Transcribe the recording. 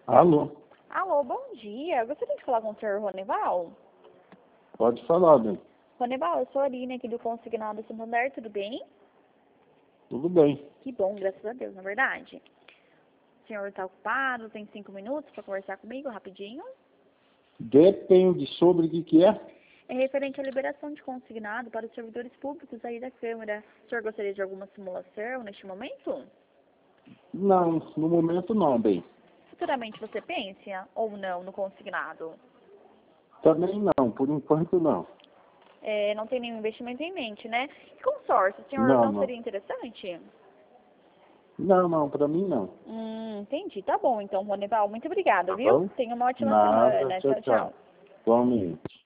Alô, Alô, bom dia. Eu gostaria de falar com o senhor Ronival. pode falar, bem. Ronival, eu sou a Aline aqui do Consignado Santander, tudo bem? Tudo bem. Que bom, graças a Deus, na verdade. O senhor está ocupado, tem 5 minutos para conversar comigo rapidinho? Depende sobre o que é. É referente à liberação de consignado para os servidores públicos aí da Câmara. O senhor gostaria de alguma simulação neste momento? Não, no momento não, bem. Futuramente você pensa ou não no consignado? Também não, por enquanto não. Não tem nenhum investimento em mente, né? E consórcio, o senhor Não, não não. seria interessante? Não, para mim não. Entendi. Tá bom, então, Ronival. Muito obrigada, Tá viu? bom? Tenha uma ótima Nada, semana. tchau, Tchau, tchau. tchau. Igualmente.